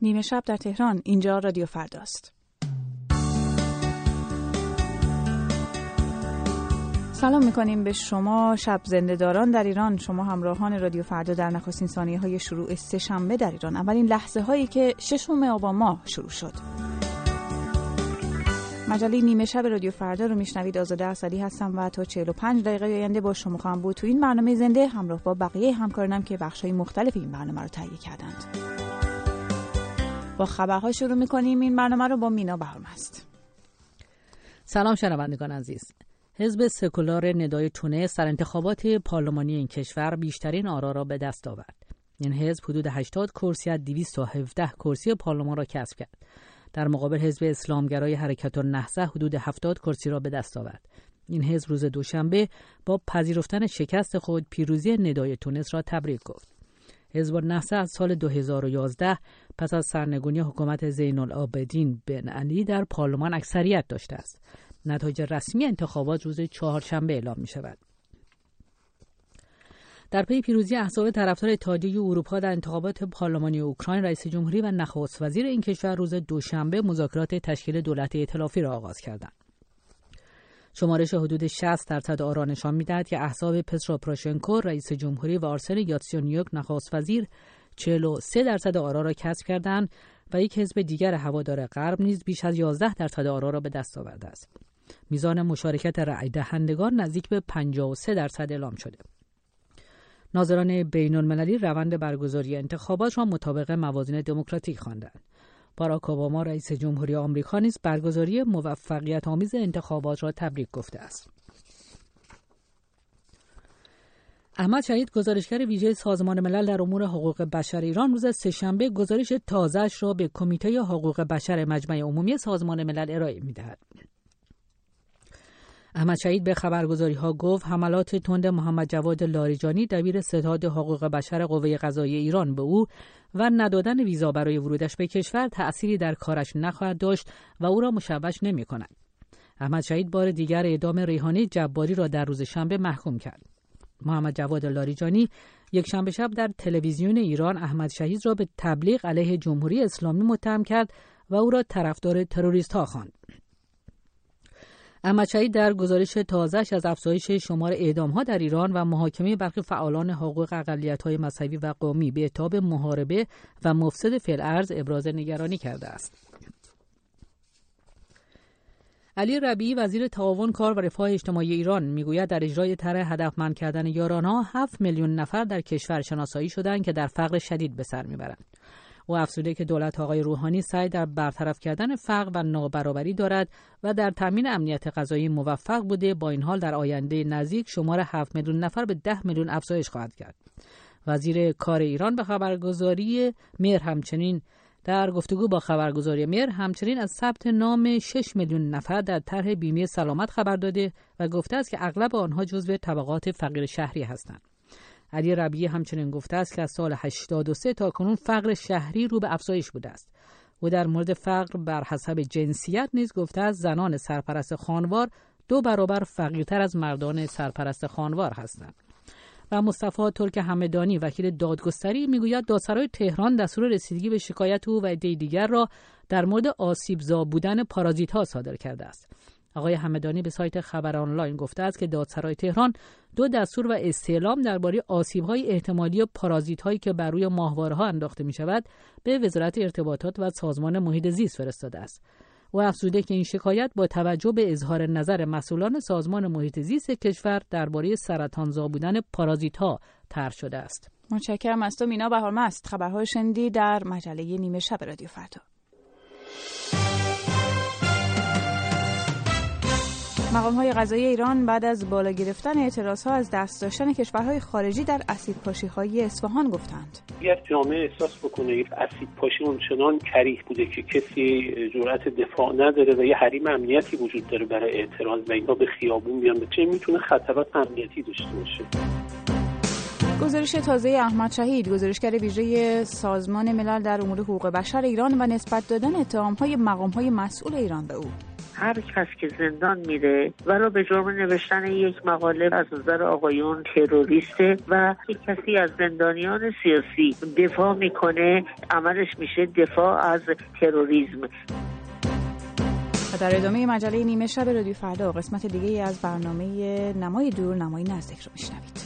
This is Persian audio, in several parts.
نیمه شب در تهران، اینجا رادیو فرداست. سلام میکنیم به شما شب زنده‌داران در ایران، شما همراهان رادیو فردا در نخستین ثانیه‌های شروع سه‌شنبه در ایران، اولین لحظه هایی که 6 آبان ماه شروع شد. مجله نیمه شب رادیو فردا رو میشنوید. آزاده اسدی هستم و تا 45 دقیقه آینده با شما خواهم بود تو این برنامه زنده، همراه با بقیه همکارانم که بخش‌های مختلف این برنامه رو تهیه کردند. با خبرها شروع میکنیم. این برنامه رو با مینا بهارمست. سلام شنوندگان عزیز. حزب سکولار ندای تونس در انتخابات پارلمانی این کشور بیشترین آرا را به دست آورد. این حزب حدود 80 کرسی از 217 کرسی پارلمان را کسب کرد. در مقابل حزب اسلامگرای حرکت النهضه حدود 70 کرسی را به دست آورد. این حزب روز دوشنبه با پذیرفتن شکست خود پیروزی ندای تونس را تبریک گفت. حزب النهضه از سال 2011 پس از سرنگونی حکومت زین العابدین بن علی در پارلمان اکثریت داشته است. نتایج رسمی انتخابات روز چهارشنبه اعلام می شود. در پی پیروزی احزاب طرفدار اتحادیه اروپا در انتخابات پارلمانی اوکراین، رئیس جمهوری و نخست وزیر این کشور روز دوشنبه مذاکرات تشکیل دولت ائتلافی را آغاز کردند. شمارش حدود 60% آرا نشان می‌دهد که احزاب پترو پروشنکو رئیس جمهوری و آرسن یاتسینیوک نخست وزیر 43% آرا را کسب کردند و یک حزب دیگر هوادار غرب نیز بیش از 11% آرا را به دست آورده است. میزان مشارکت رأی دهندگان نزدیک به 53% اعلام شده. ناظران بین‌المللی روند برگزاری انتخابات را مطابق موازین دموکراتیک خواندند. باراک اوباما رئیس جمهوری آمریکا نیز برگزاری موفقیت آمیز انتخابات را تبریک گفته است. احمد شهید، گزارشگر ویژه سازمان ملل در امور حقوق بشر ایران، روز سه‌شنبه گزارش تازه‌اش را به کمیته حقوق بشر مجمع عمومی سازمان ملل ارائه می‌دهد. احمد شهید به خبرگزاری‌ها گفت حملات تند محمد جواد لاریجانی دبیر ستاد حقوق بشر قوه قضاییه ایران به او و ندادن ویزا برای ورودش به کشور تأثیری در کارش نخواهد داشت و او را مشوش نمی‌کند. احمد شهید بار دیگر اعدام ریحانه جباری را در روز شنبه محکوم کرد. محمد جواد لاریجانی یک شنبه شب در تلویزیون ایران احمد شهید را به تبلیغ علیه جمهوری اسلامی متهم کرد و او را طرفدار تروریست‌ها خواند. احمد شهید در گزارش تازه‌اش از افزایش شمار اعدام‌ها در ایران و محاکمه برخی فعالان حقوق اقلیت‌های مذهبی و قومی به اتهام محاربه و مفسد فی الارض ابراز نگرانی کرده است. علی ربیعی، وزیر تعاون، کار و رفاه اجتماعی ایران، میگوید در اجرای طرح هدفمند کردن یارانه 7 میلیون نفر در کشور شناسایی شدند که در فقر شدید به سر میبرند. او افزوده که دولت آقای روحانی سعی در برطرف کردن فقر و نابرابری دارد و در تامین امنیت غذایی موفق بوده. با این حال در آینده نزدیک شمار 7 میلیون نفر به 10 میلیون افزایش خواهد کرد. وزیر کار ایران به خبرگزاری مهر همچنین در گفتگو با خبرگزاری مهر همچنین از ثبت نام 6 میلیون نفر در طرح بیمه سلامت خبر داده و گفته است که اغلب آنها جزو طبقات فقیر شهری هستند. علی ربیعی همچنین گفته است که از سال 83 تا کنون فقر شهری رو به افزایش بوده است. او در مورد فقر بر حسب جنسیت نیز گفته است زنان سرپرست خانوار 2 برابر فقیرتر از مردان سرپرست خانوار هستند. و مصطفی ترک همدانی، وکیل دادگستری، میگوید دادسرای تهران دستور رسیدگی به شکایت او و عده دیگر را در مورد آسیبزا بودن پارازیت‌ها صادر کرده است. آقای همدانی به سایت خبر آنلاین گفته است که دادسرای تهران 2 دستور و استعلام درباره آسیب‌های احتمالی پارازیت‌هایی که بر روی ماهواره‌ها انداخته می‌شود به وزارت ارتباطات و سازمان محیط زیست فرستاده است. او افزوده که این شکایت با توجه به اظهار نظر مسئولان سازمان محیط زیست کشور درباره سرطانزا بودن پارازیت‌ها طرح شده است. متشکرم از تو مینا بهارمست. خبرهای شنیدی در مجله نیمه شب رادیو فردا. مقام‌های قضایی ایران بعد از بالا گرفتن اعتراضها از دست داشتن کشورهای خارجی در اسیدپاشی‌های اصفهان گفتند. اگر جامعه احساس بکنه اسیدپاشی اونچنان کریه بوده که کسی جرأت دفاع نداره و یه حریم امنیتی وجود داره برای اعتراض و اینا به خیابون میان، چه میتونه خطرات امنیتی داشته باشه. گزارش تازه احمد شهید، گزارشگر ویژه سازمان ملل در امور حقوق بشر ایران و نسبت دادن اتهام‌های مقام‌های مسئول ایران به او. هر کس که زندان میره ولو به جرم نوشتن یک مقاله از نظر آقایون تروریسته و یک کسی از زندانیان سیاسی دفاع میکنه، عملش میشه دفاع از تروریسم. و در ادامه مجله نیمه شب رادیو فردا قسمت دیگه از برنامه نمای دور نمای نزدیک رو میشنوید.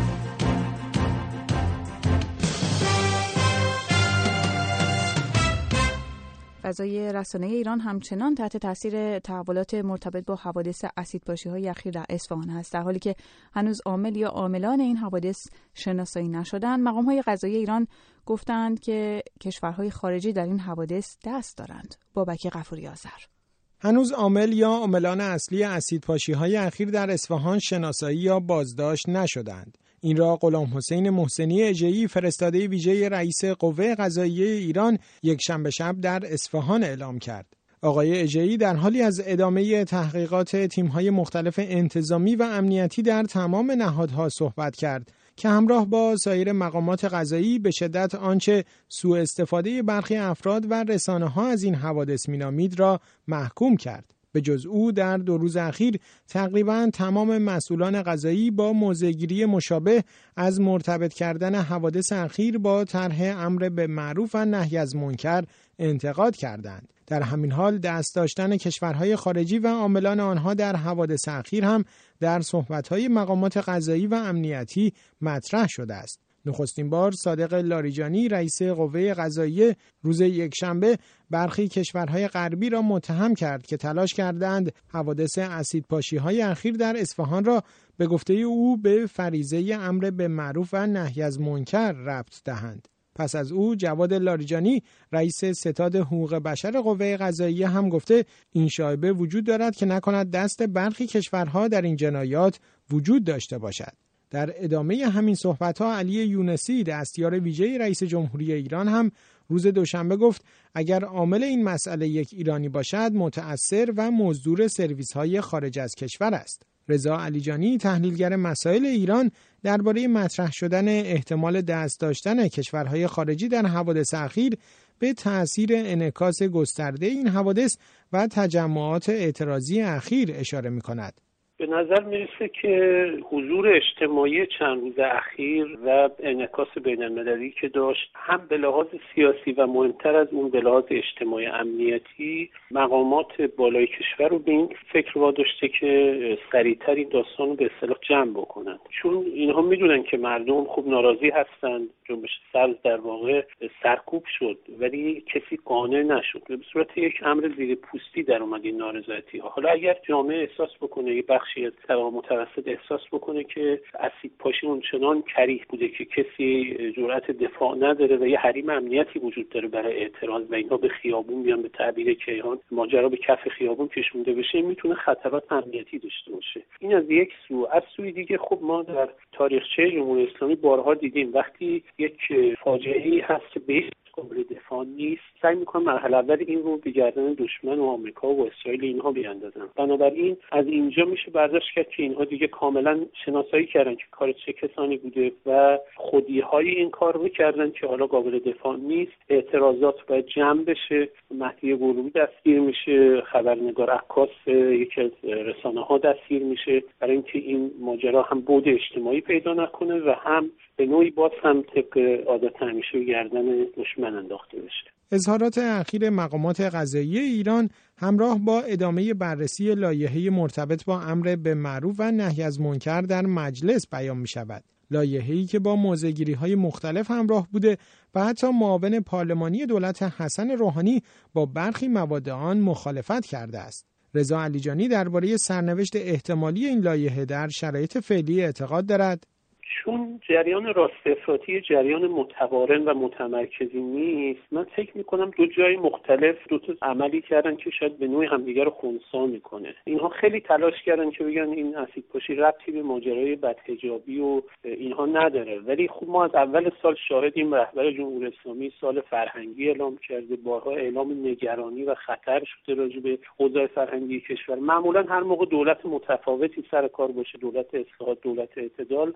فضای رسانه ایران همچنان تحت تاثیر تحولات مرتبط با حوادث اسیدپاشی‌های اخیر در اصفهان است. در حالی که هنوز عامل یا عاملان این حوادث شناسایی نشدند، مقام‌های قضایی ایران گفتند که کشورهای خارجی در این حوادث دست دارند. بابک غفوری آذر: هنوز عامل یا عاملان اصلی اسیدپاشی‌های اخیر در اصفهان شناسایی یا بازداشت نشدند. این را غلام حسین محسنی اژه‌ای، فرستاده ویژه رئیس قوه قضاییه ایران، یک شنبه شب در اصفهان اعلام کرد. آقای اژه‌ای در حالی از ادامه تحقیقات تیم‌های مختلف انتظامی و امنیتی در تمام نهادها صحبت کرد که همراه با سایر مقامات قضایی به شدت آنچه سوء استفاده برخی افراد و رسانه‌ها از این حوادث می‌نامید را محکوم کرد. به جز او در 2 روز اخیر تقریباً تمام مسئولان قضایی با موضع‌گیری مشابه از مرتبط کردن حوادث اخیر با طرح امر به معروف و نهی از منکر انتقاد کردند. در همین حال دست داشتن کشورهای خارجی و عاملان آنها در حوادث اخیر هم در صحبت‌های مقامات قضایی و امنیتی مطرح شده است. نخستین بار صادق لاریجانی، رئیس قوه قضاییه، روز یکشنبه برخی کشورهای غربی را متهم کرد که تلاش کردند حوادث اسیدپاشی‌های اخیر در اصفهان را به گفته او به فریضه امر به معروف و نهی از منکر ربط دهند. پس از او جواد لاریجانی، رئیس ستاد حقوق بشر قوه قضاییه، هم گفته این شایبه وجود دارد که نکند دست برخی کشورها در این جنایات وجود داشته باشد. در ادامه همین صحبت‌ها علی یونسی، دستیار ویژه رئیس جمهوری ایران، هم روز دوشنبه گفت اگر عامل این مسئله یک ایرانی باشد، متأثر و مزدور سرویس‌های خارج از کشور است. رضا علیجانی، تحلیلگر مسائل ایران، درباره مطرح شدن احتمال دست داشتن کشورهای خارجی در حوادث اخیر به تأثیر انعکاس گسترده این حوادث و تجمعات اعتراضی اخیر اشاره می‌کند. به نظر میرسه که حضور اجتماعی چند روز اخیر و انعکاس بین‌المللی که داشت، هم به لحاظ سیاسی و مهمتر از اون به لحاظ اجتماعی امنیتی، مقامات بالای کشور رو به این فکر واداشته که سریعتر این داستان رو به اصطلاح جمع بکنن، چون اینها میدونن که مردم خوب ناراضی هستند. جنبش سبز در واقع سرکوب شد ولی کسی قانع نشد، به صورت یک امر زیر پوستی در اومد این نارضایتی ها. حالا اگر جامعه احساس بکنه، یه بخشی از طبقه متوسط احساس بکنه که اسیدپاشی اونچنان کریه بوده که کسی جرأت دفاع نداره و یه حریم امنیتی وجود داره برای اعتراض و اینها به خیابون میان، به تعبیر کیهان ماجرا به کف خیابون کشونده بشه، میتونه خطرات امنیتی داشته باشه. این از یک سو. از سوی دیگه خب ما در تاریخچه جمهوری اسلامی بارها دیدیم وقتی یک فاجعه‌ای هست که به قابل دفاع نیست، سعی میکنن مرحله اول این رو به گردن دشمن و آمریکا و اسرائیل اینها بیاندازن. بنابراین از اینجا میشه برداشت کرد که اینها دیگه کاملا شناسایی کردن که کار چه کسانی بوده و خودی‌های این کار رو کردن که حالا قابل دفاع نیست. اعتراضات باید جمع بشه، مهدی گلویی دستگیر میشه، خبرنگار عکاس یکی از رسانه‌ها دستگیر میشه، برای اینکه این ماجرا هم بعد اجتماعی پیدا نکنه و هم به نوعی باز هم طبق عادت همیشه گردن دشمن انداخته بشه. اظهارات اخیر مقامات قضایی ایران همراه با ادامه بررسی لایحه مرتبط با امر به معروف و نهی از منکر در مجلس بیان می شود. لایحه‌ای که با موضع‌گیری‌های مختلف همراه بوده و حتی معاون پارلمانی دولت حسن روحانی با برخی مواد آن مخالفت کرده است. رضا علیجانی درباره سرنوشت احتمالی این لایحه در شرایط فعلی اعتقاد دارد چون جریان راست افراطی جریان متقارن و متمرکزی نیست، من فکر میکنم دو جای مختلف دو تا عملی کردن که شاید به نوعی همدیگر رو خنثی میکنه. اینها خیلی تلاش کردن که بگن این اسیدپاشی ربطی به ماجرای بدحجابی و اینها نداره، ولی خب ما از اول سال شاهدیم رهبر جمهوری اسلامی سال فرهنگی اعلام کرده، بارها اعلام نگرانی و خطر شده راجع به اوضاع فرهنگی کشور. معمولا هر موقع دولت متفاوتی سر کار باشه، دولت اصلاح، دولت اعتدال، بخش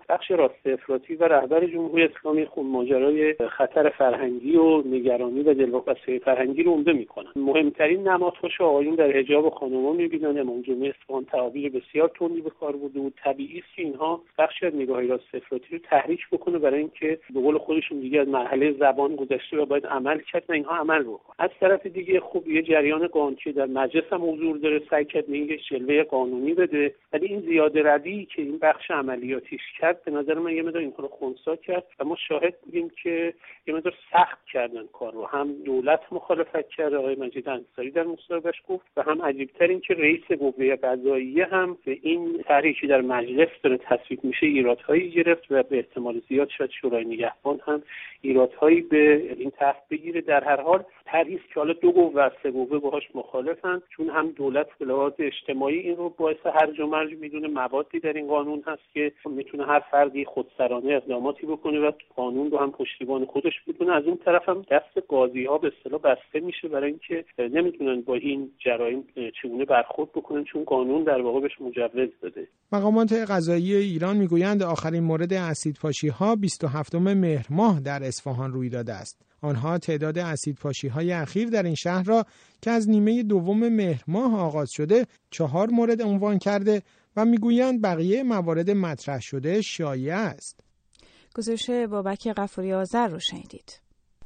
راست افراطی و رهبر جمهوری اسلامی خود ماجرای خطر فرهنگی و نگرانی و دلواپسی فرهنگی رو عمده میکنن. مهمترین نمادهاش آقایون در حجاب و خانم‌ها میبینن. امام جمعه اصفهان تعابیر بسیار تندی به کار برده و طبیعی است که اینها بخشی از نگاه راست افراطی رو تحریک بکنه برای اینکه به قول خودشون دیگه از مرحله زبان گذشته و باید عمل کرد و اینها عمل رو کنن. از طرف دیگه خب یه جریان قانونی در مجلس هم حضور داره، سعی کرد اینکه جلوه قانونی بده، ولی این زیاده روی که این بخش عملیاتیش کرد به نظر من یه مقدار اینها رو خنثی کرد و ما شاهد بودیم که یه مقدار سخت کردن کار رو. هم دولت مخالفت کرد، آقای مجید انصاری در مصاحبهش گفت، و هم عجیب‌تر این که رئیس قوه قضاییه هم به این طرحی در مجلس داره تصویب میشه ایرادهایی گرفت و به احتمال زیاد شاید شورای نگهبان هم ایرادهایی به این طرح بگیره. در هر حال طرحی که حالا دو قوه و سه قوه باهاش مخالفن، چون هم دولت به لحاظ اجتماعی این رو باعث هرج و مرج میدونه، موادی در این قانون هست که میتونه هر فردی خودسرانه اقداماتی بکنه و قانون رو هم پشتیبان خودش بدونه. از اون طرف هم دست قاضی‌ها به اصطلاح بسته میشه برای اینکه نمیتونن با این جرایم چگونه برخورد بکنن، چون قانون در واقع بهش مجوز داده. مقامات قضایی ایران میگویند آخرین مورد اسیدپاشی‌ها 27 مهر ماه در اصفهان روی داده است. آنها تعداد اسیدپاشی‌های اخیر در این شهر را که از نیمه دوم مهر ماه آغاز شده 4 مورد عنوان کرده و میگویند بقیه موارد مطرح شده شایع است. گزارش بابک غفوری آذر رو شنیدید.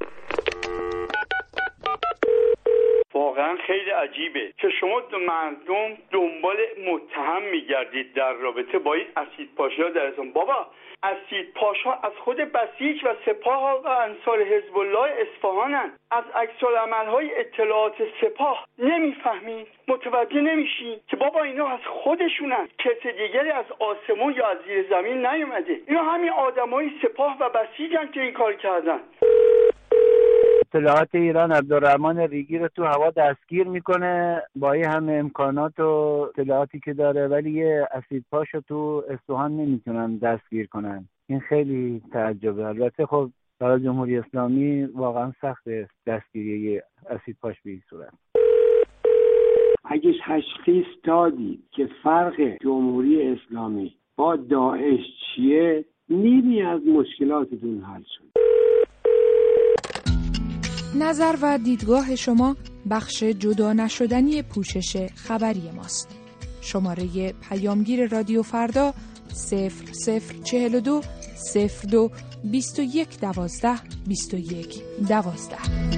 واقعا خیلی عجیبه که شما مردم دنبال متهم میگردید در رابطه با این اسیدپاشی‌ها در اصفهان. بابا اسیدپاشا از خود بسیج و سپاه و انصار حزب الله اصفهانن. از عکس‌العمل‌های اطلاعات سپاه نمیفهمید، متوجه نمیشین که بابا اینا از خودشونن، کس دیگری از آسمون یا از زیر زمین نیومده. اینا همین آدمای سپاه و بسیجن که این کار کردن. اطلاعات ایران عبدالرحمن ریگی رو تو هوا دستگیر میکنه با این همه امکانات و اطلاعاتی که داره، ولی یه اسیدپاشو تو اصفهان نمیتونن دستگیر کنن. این خیلی تعجبه. البته خب برای جمهوری اسلامی واقعا سخته دستگیری اسیدپاش به این صورت. اگه تشخیص دادید که فرق جمهوری اسلامی با داعش چیه، نیمی از مشکلاتتون حل شد. نظر و دیدگاه شما بخش جدا نشدنی پوشش خبری ماست. شماره پیامگیر رادیو فردا 0042 02 21 12 21 12.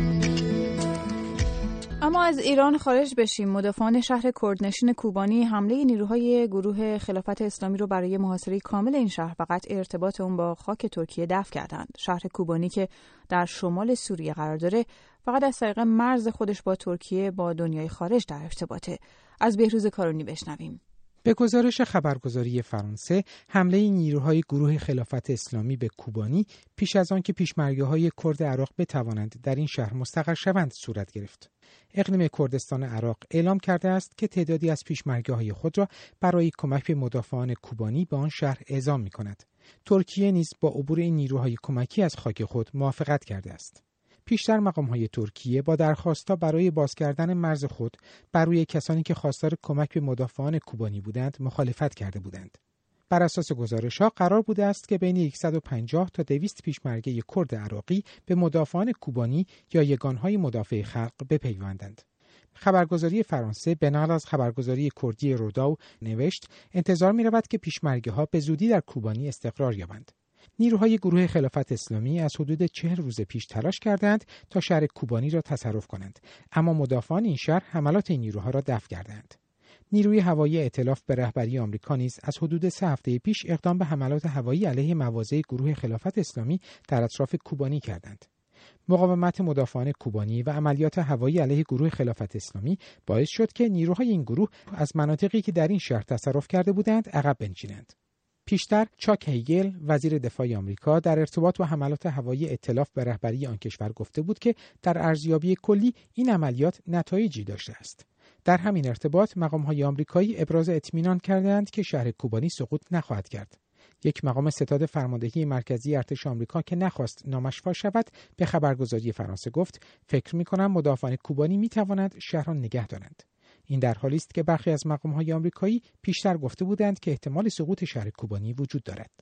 اما از ایران خارج بشیم. مدافعان شهر کردنشین کوبانی حمله نیروهای گروه خلافت اسلامی رو برای محاصره کامل این شهر و قطع ارتباط اون با خاک ترکیه دفع کردند. شهر کوبانی که در شمال سوریه قرار داره فقط از طریق مرز خودش با ترکیه با دنیای خارج در ارتباطه. از بهروز کارونی بشنویم. به گزارش خبرگزاری فرانسه، حمله نیروهای گروه خلافت اسلامی به کوبانی پیش از آن که پیشمرگه‌های کرد عراق بتوانند در این شهر مستقر شوند صورت گرفت. اقلیم کردستان عراق اعلام کرده است که تعدادی از پیشمرگه‌های خود را برای کمک به مدافعان کوبانی به آن شهر اعزام می‌کند. ترکیه نیز با عبور این نیروهای کمکی از خاک خود موافقت کرده است. پیشتر مقام‌های ترکیه با درخواست‌ها برای باز کردن مرز خود بر روی کسانی که خواستار کمک به مدافعان کوبانی بودند مخالفت کرده بودند. بر اساس گزارش‌ها قرار بوده است که بین 150 تا 200 پیشمرگه کرد عراقی به مدافعان کوبانی یا یگانهای مدافع خلق بپیوندند. خبرگزاری فرانسه به نقل از خبرگزاری کردی روداو نوشت انتظار می‌رود که پیشمرگه‌ها به زودی در کوبانی استقرار یابند. نیروهای گروه خلافت اسلامی از حدود 40 روز پیش تلاش کردند تا شهر کوبانی را تصرف کنند، اما مدافعان این شهر حملات این نیروها را دفع کردند. نیروی هوایی ائتلاف به رهبری آمریکا نیز از حدود 3 هفته پیش اقدام به حملات هوایی علیه مواضع گروه خلافت اسلامی در اطراف کوبانی کردند. مقاومت مدافعان کوبانی و عملیات هوایی علیه گروه خلافت اسلامی باعث شد که نیروهای این گروه از مناطقی که در این شهر تصرف کرده بودند عقب بنشینند. پیشتر چاک هیگل وزیر دفاع آمریکا در ارتباط با حملات هوایی ائتلاف به رهبری آن کشور گفته بود که در ارزیابی کلی این عملیات نتایجی داشته است. در همین ارتباط مقام‌های آمریکایی ابراز اطمینان کردند که شهر کوبانی سقوط نخواهد کرد. یک مقام ستاد فرماندهی مرکزی ارتش آمریکا که نخواست نامش فاش شود به خبرگزاری فرانسه گفت فکر می‌کنم مدافعان کوبانی می‌توانند شهر را نگه دارند. این در حالی است که برخی از مقام‌های آمریکایی پیشتر گفته بودند که احتمال سقوط شهر کوبانی وجود دارد.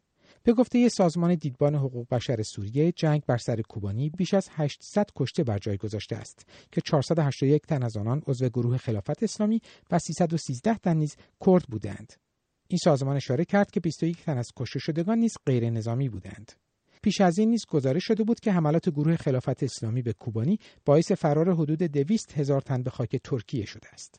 به گفته سازمان دیدبان حقوق بشر سوریه، جنگ بر سر کوبانی بیش از 800 کشته بر جای گذاشته است که 481 تن از آنان عضو گروه خلافت اسلامی و 313 تن نیز کرد بودند. این سازمان اشاره کرد که 21 تن از کشته شدگان نیز غیر نظامی بودند. پیش از این نیز گزارش شده بود که حملات گروه خلافت اسلامی به کوبانی باعث فرار حدود 200,000 تن به خاک ترکیه شده است.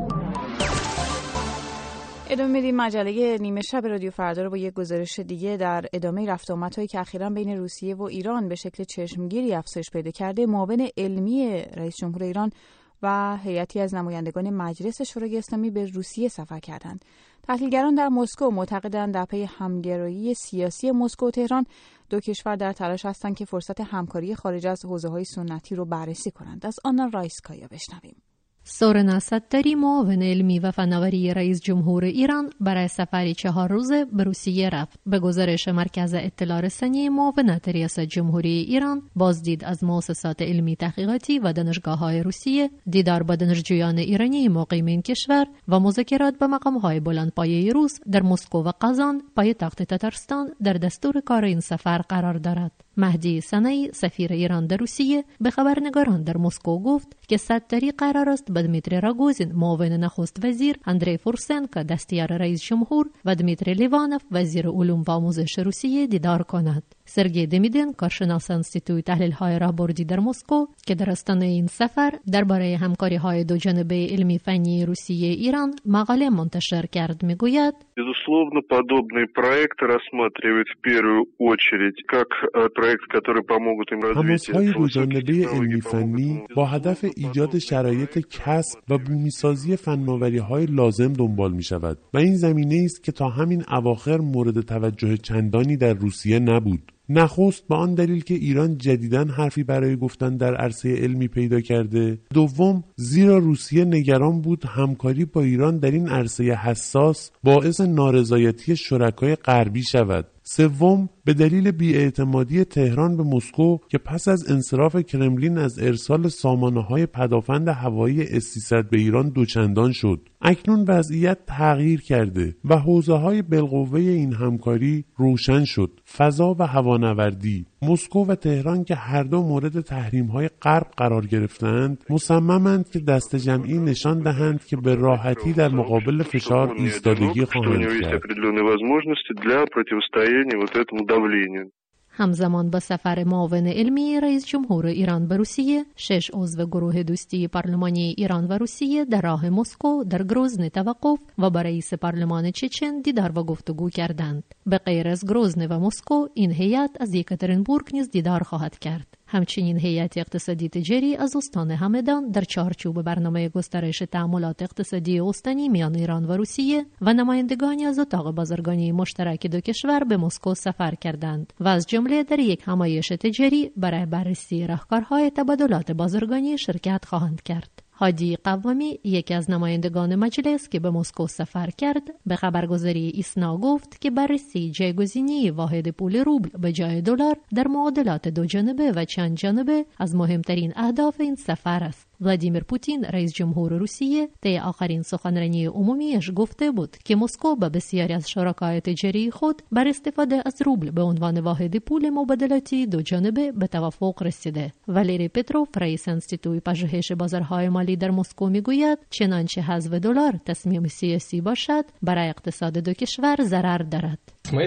ادامه میدیم مجله نیمه شب رادیو فردا رو با یک گزارش دیگه. در ادامه رفت آمدهایی که اخیراً بین روسیه و ایران به شکل چشمگیری افزایش پیدا کرده، معاون علمی رئیس جمهور ایران و هیئتی از نمایندگان مجلس شورای اسلامی به روسیه سفر کردند. تحلیلگران در مسکو معتقدند در پی همگرایی سیاسی مسکو و تهران دو کشور در تلاش هستند که فرصت همکاری خارج از حوزه‌های سنتی رو بررسی کنند. از آنا رایسکایا بشنویم. سورن اسدتری، معاون علمی و فناوری رئیس جمهور ایران، برای سفری 4 روزه به روسیه رفت. به گزارش مرکز اطلاع رسانی معاونت ریاست جمهوری ایران، بازدید از مؤسسات علمی تحقیقاتی و دانشگاه‌های روسیه، دیدار با دانشجویان ایرانی مقیم این کشور و مذاکرات با مقام‌های بلندپایه روس در مسکو و قزان، پایتخت تتارستان، در دستور کار این سفر قرار دارد. مهدی سنایی، سفیر ایران در روسیه، به خبرنگاران در مسکو گفت که اسدتری قرار است با دمیتری راگوزین، معاون نخست وزیر، اندری فورسنکو، دستیار رئیس جمهور و دمیتری لیوانوف، وزیر علوم و آموزش روسیه، دیدار کند. سرگئی دمیدن، کارشناس انستیتوی تحلیل‌های راهبردی در مسکو که در آستانه این سفر درباره همکاری‌های دو جانبه علمی فنی روسیه ایران مقاله منتشر کرد، میگوید: Безусловно, подобные проекты рассматривают в первую очередь как проект, который помогут им развить همکاری دو جانبه علمی فنی با هدف ایجاد شرایط کسب و بومیسازی فناوری‌های لازم دنبال می‌شود و این زمینه‌ای است که تا همین اواخر مورد توجه چندانی در روسیه نبود. نخست به آن دلیل که ایران جدیداً حرفی برای گفتن در عرصه علمی پیدا کرده. دوم، زیرا روسیه نگران بود همکاری با ایران در این عرصه حساس باعث نارضایتی شرکای غربی شود. سوم، به دلیل بی‌اعتمادی تهران به مسکو که پس از انصراف کرملین از ارسال سامانه‌های پدافند هوایی اس-300 به ایران دوچندان شد. اکنون وضعیت تغییر کرده و حوزه‌های بالقوه این همکاری روشن شد. فضا و هوانوردی. مسکو و تهران که هر دو مورد تحریم‌های غرب قرار گرفتند، مصممند که دست جمعی نشان دهند که به راحتی در مقابل فشار ایستادگی خواهند کرد. همزمان با سفر معاون علمی رئیس جمهور ایران به روسیه، 6 عضو گروه دوستی پارلمانی ایران و روسیه در راه مسکو در گروزن توقف و با رئیس پارلمان چچن دیدار و گفتگو کردند. به غیر از گروزن و مسکو، این هیئت از یکاترینبورگ نیز دیدار خواهد کرد. همچنین هیئت اقتصادی تجاری از استان همدان در چارچوب برنامه گسترش تعاملات اقتصادی استانی میان ایران و روسیه و نمایندگانی از اتاق بازرگانی مشترک دو کشور به مسکو سفر کردند و از جمله در یک همایش تجاری برای بررسی راهکارهای تبادلات بازرگانی شرکت خواهند کرد. هادی قوامی، یکی از نمایندگان مجلس که به مسکو سفر کرد، به خبرگزاری ایسنا گفت که بررسی جایگزینی واحد پول روبل به جای دلار در معادلات دو جانبه و چند جانبه از مهمترین اهداف این سفر است. ولادیمیر پوتین، رئیس جمهور روسیه، طی آخرین سخنرانی عمومیش گفته بود که مسکو با بسیاری از شرکای تجاری خود بر استفاده از روبل به عنوان واحد پول مبادلاتی دو جانبه به توافق رسیده. والری پتروف، رئیس انستیتوی پژوهش بازارهای مالی در مسکو میگوید چنانچه حذف دلار تصمیم سیاسی باشد، برای اقتصاد دو کشور ضرر دارد.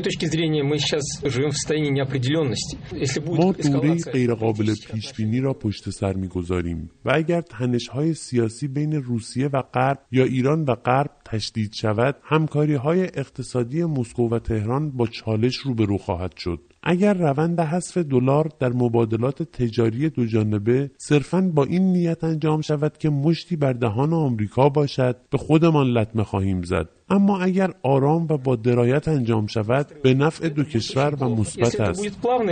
ما دوره غیرقابل پیشبینی را پشت سر می‌گذاریم و اگر تنش‌های سیاسی بین روسیه و غرب یا ایران و غرب تشدید شود، همکاری‌های اقتصادی مسکو و تهران با چالش روبرو خواهد شد. اگر روند حذف دلار در مبادلات تجاری دو جانبه صرفاً با این نیت انجام شود که مشتی بر دهان آمریکا باشد، به خودمان لطمه خواهیم زد. اما اگر آرام و با درایت انجام شود، به نفع دو کشور و مثبت است.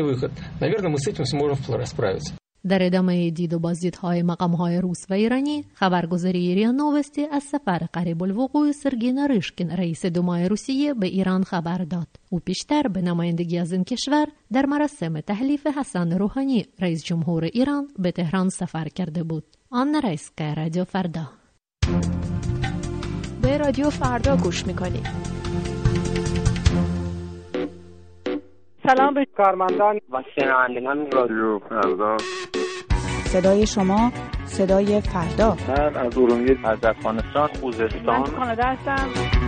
در ادامه دید و بازدیدهای مقام‌های روس و ایرانی، خبرگزاری ریا نووستی از سفر قریب الوقوع سرگئی ناریشکین، رئیس دومای روسیه، به ایران خبر داد. او پیشتر به نمایندگی از این کشور در مراسم تحلیف حسن روحانی، رئیس جمهور ایران، به تهران سفر کرده بود. آنا رایسکایا، رادیو فردا. به رادیو فردا گوش می‌کنید. سلام به کارمندان و شنوندگان رادیو فردا. صدای شما، صدای فردا. من از ارومیه، از افغانستان، خوزستان، من کانادا هستم.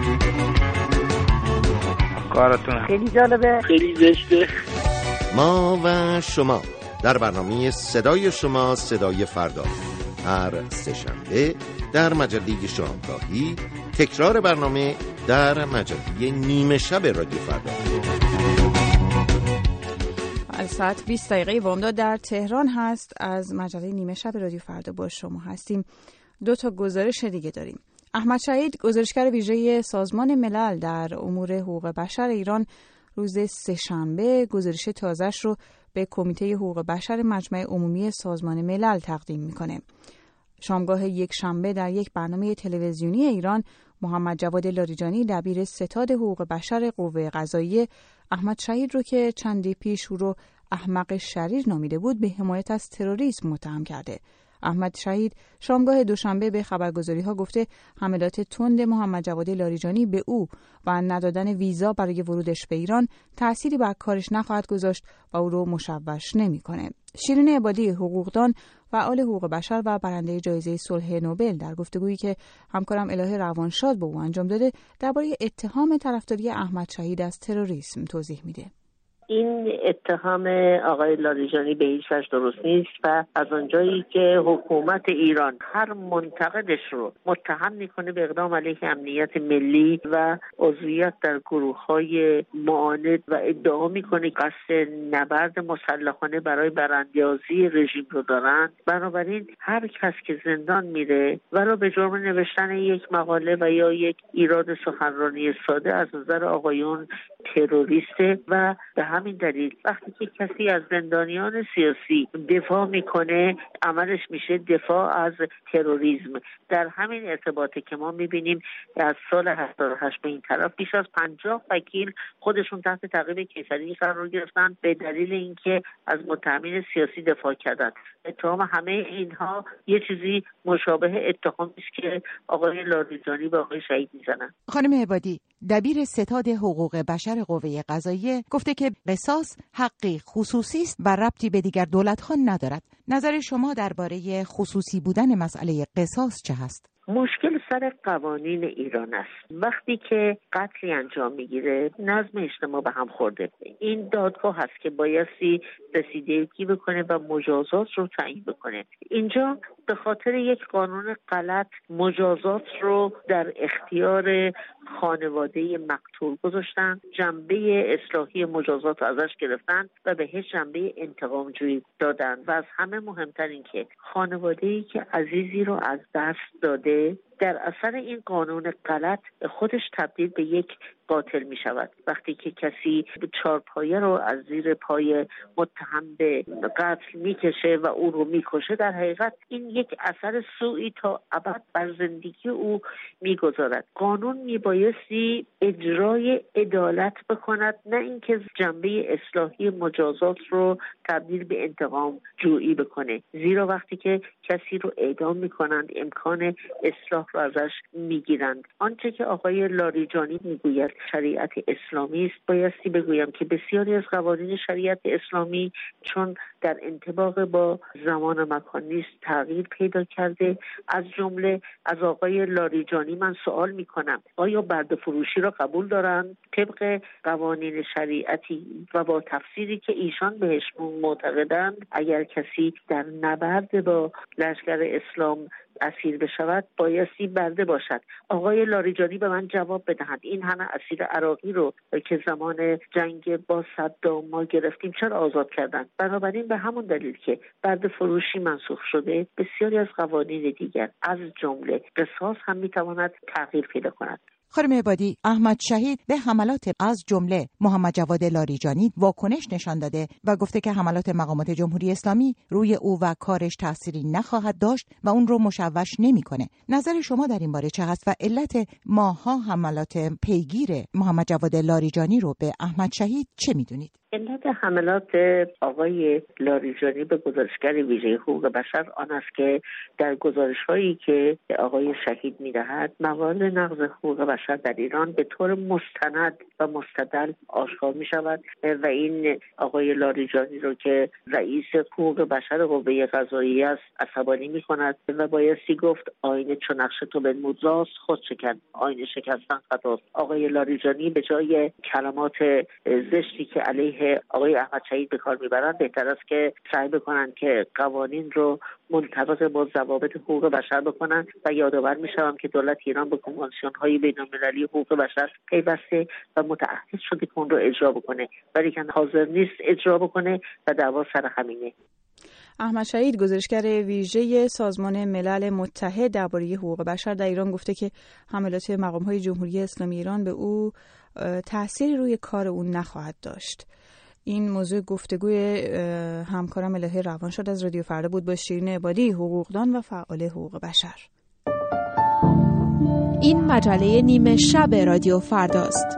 کارتون خیلی جالبه، خیلی زشته. ما و شما در برنامه صدای شما، صدای فردا، هر سه‌شنبه در مجله شامگاهی، تکرار برنامه در مجله نیمه شب رادیو فردا. ساعت 20 دقیقه بامداد در تهران هست. از مجله نیمه شب رادیو فردا با شما هستیم. 2 گزارش دیگه داریم. احمد شهید، گزارشگر ویژه سازمان ملل در امور حقوق بشر ایران، روز سه‌شنبه گزارش تازه‌اش رو به کمیته حقوق بشر مجمع عمومی سازمان ملل تقدیم میکنه. شامگاه یک شنبه در یک برنامه تلویزیونی ایران، محمد جواد لاریجانی، دبیر ستاد حقوق بشر قوه قضاییه، احمد شهید رو که چندی پیش او رو احمق شریر نامیده بود، به حمایت از تروریسم متهم کرده. احمد شهید شامگاه دوشنبه به خبرگزاری‌ها گفته حملات تند محمد جواد لاریجانی به او و ندادن ویزا برای ورودش به ایران تأثیری بر کارش نخواهد گذاشت و او رو مشوش نمی‌کنه. شیرین عبادی، حقوقدان، فعال حقوق بشر و برنده جایزه صلح نوبل، در گفتگویی که همکارم الهه روانشاد با او انجام داده درباره اتهام طرفداری احمد شهید از تروریسم توضیح میده. این اتهام آقای لاریجانی به هیچ وجه درست نیست و از آنجایی که حکومت ایران هر منتقدش رو متهم میکنه به اقدام علیه امنیت ملی و عضویت در گروه‌های معاند و ادعا میکنه قصد نبرد مسلحانه برای براندازی رژیم رو دارن، بنابراین هر کس که زندان میره ولو به جرم نوشتن یک مقاله و یا یک ایراد سخنرانی ساده از نظر آقایون تروریسته و به همین دلیل وقتی که کسی از زندانیان سیاسی دفاع میکنه عملش میشه دفاع از تروریسم. در همین ارتباطه که ما میبینیم از سال 88 به این طرف بیش از 50 وکیل خودشون تحت تعقیب کیفری قرار گرفتن به دلیل اینکه از متهمین سیاسی دفاع کردن. اتهام همه اینها یه چیزی مشابه اتهامی است که آقای لاریجانی به آقای شهید میزنن. خانم عبادی، دبیر ستاد حقوق بشر قوه قضاییه، گفته که قصاص حقی خصوصی است و ربطی به دیگر دولت‌ها ندارد. نظر شما درباره خصوصی بودن مسئله قصاص چه هست؟ مشکل سر قوانین ایران است. وقتی که قتلی انجام میگیره نظم اجتماع به هم خورده. این دادگاه هست که بایستی رسیدگی بکنه و مجازات رو تعیین بکنه. اینجا به خاطر یک قانون غلط مجازات رو در اختیار خانواده مقتول گذاشتن، جنبه اصلاحی مجازات رو ازش گرفتن و بهش جنبه انتقام جویی دادن و از همه مهمتر این که خانواده‌ای که عزیزی رو از دست داده در اثر این قانون غلط خودش تبدیل به یک قاتل می شود. وقتی که کسی چارپایه رو از زیر پای متهم به قتل می کشه و او رو می کشه، در حقیقت این یک اثر سوئی تا ابد بر زندگی او می گذارد. قانون می بایستی اجرای عدالت بکند، نه اینکه جنبه اصلاحی مجازات رو تبدیل به انتقام جویی بکنه. زیرا وقتی که کسی رو اعدام می کنند امکان اصلاح رو ازش می گیرند. آنچه که آقای لاریجانی می گوید شریعت اسلامی است، بایستی بگویم که بسیاری از قوانین شریعت اسلامی چون در انطباق با زمان و مکان نیست تغییر پیدا کرده. از جمله از آقای لاریجانی من سوال میکنم آیا برده فروشی را قبول دارند طبق قوانین شریعتی و با تفسیری که ایشان بهش معتقدند؟ اگر کسی در نبرد با لشکر اسلام اسیر بشود بایستی برده باشد. آقای لاریجانی به من جواب بدهند این همه اسیر عراقی رو که زمان جنگ با صدام ما گرفتیم چرا آزاد کردند؟ بنابراین به همون دلیل که برده فروشی منسوخ شده بسیاری از قوانین دیگر از جمله قصاص هم میتواند تغییر پیدا کند. خانم عبادی، احمد شهید به حملات از جمله محمد جواد لاریجانی واکنش نشان داده و گفته که حملات مقامات جمهوری اسلامی روی او و کارش تأثیری نخواهد داشت و اون رو مشوش نمی‌کنه. نظر شما در این باره چه هست و علت ماها حملات پیگیر محمد جواد لاریجانی رو به احمد شهید چه می‌دونید؟ علت حملات آقای لاریجانی به گزارشگر ویژه حقوق بشر آن است که در گزارش‌هایی که آقای شهید می‌دهد موارد نقض حقوق بشر در ایران به طور مستند و مستدل آشکار می‌شود و این آقای لاریجانی رو که رئیس حقوق بشر قوه قضاییه است عصبانی می‌کند و بایستی گفت آینه چون نقش تو بنمود راست خود شکن، آینه شکستن خطاست. آقای لاریجانی به جای کلمات زشتی که علیه آقای احمد شهید به کار میبرند بهتر است که سعی بکنن که قوانین رو منطبق با ضوابط حقوق بشر بکنن و یادآور میشوم که دولت ایران به کنوانسیون های بین‌المللی حقوق بشر پیوسته و متعهد شده که اون رو اجرا بکنه، ولی که حاضر نیست اجرا بکنه و دعوا سر همینه. احمد شهید گزارشگر ویژه سازمان ملل متحد درباره حقوق بشر در ایران گفته که حملات مقام‌های جمهوری اسلامی ایران به او تأثیری روی کار او نخواهد داشت. این موضوع گفتگوی همکارم الهه روانشاد از رادیو فردا بود با شیرین عبادی، حقوقدان و فعال حقوق بشر. این مجله نیمه شب رادیو فرداست.